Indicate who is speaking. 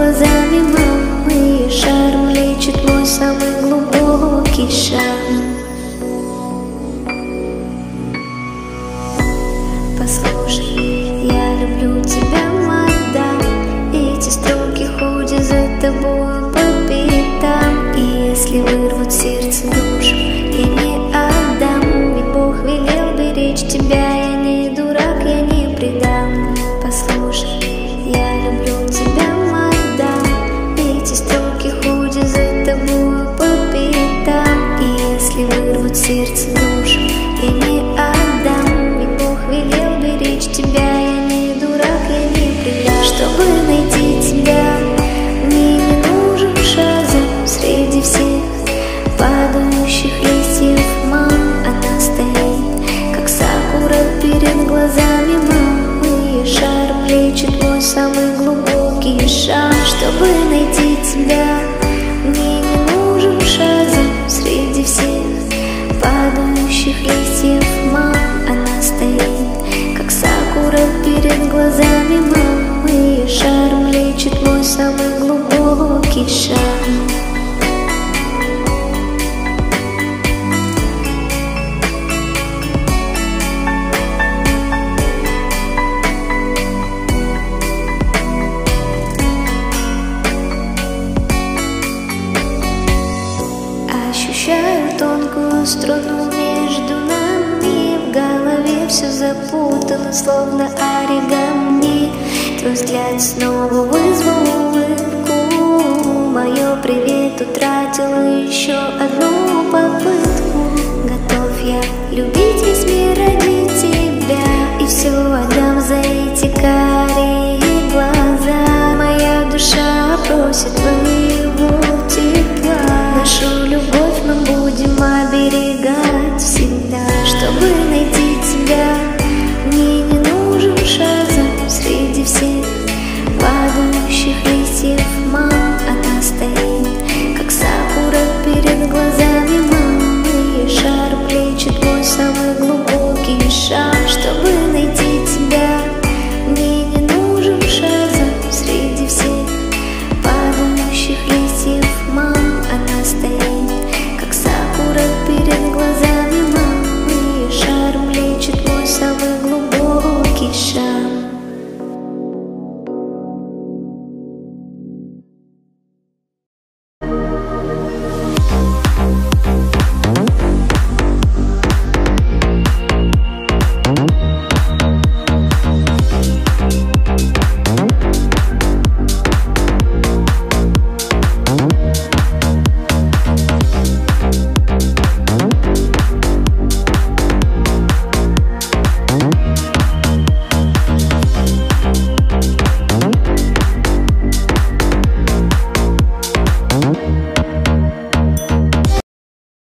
Speaker 1: глазами мамы, и шарм лечит мой самый глубокий шаг. Послушай, я люблю тебя, мадам. Эти строки ходят за тобой по пятам. И если вырвут сердце душу, я не отдам. Ведь Бог велел беречь тебя, я не дурак, я не предам. Послушай, я люблю тебя, мадам. Эти строки ходят за тобой по пятам. И если вырвут сердце душу, я не отдам. Ведь Бог велел беречь тебя, я не дурак, я не предам. Чтобы найти тебя, мне не нужен шазам. Среди всех падающих листьев, мам, она стоит, как сакура перед глазами мамы. И шарм лечит мой самый глубокий шаг. Чтобы найти тебя, мне не нужен шазам. Среди всех падающих листьев, мам, она стоит, как сакура перед глазами мамы. И шарм лечит мой самый глубокий шаг. Ощущаю тонкую струну между нами. В голове все запутано, словно оригами. Твой взгляд снова вызвал улыбку. Мое привет утратило еще одну попытку. Готов я любить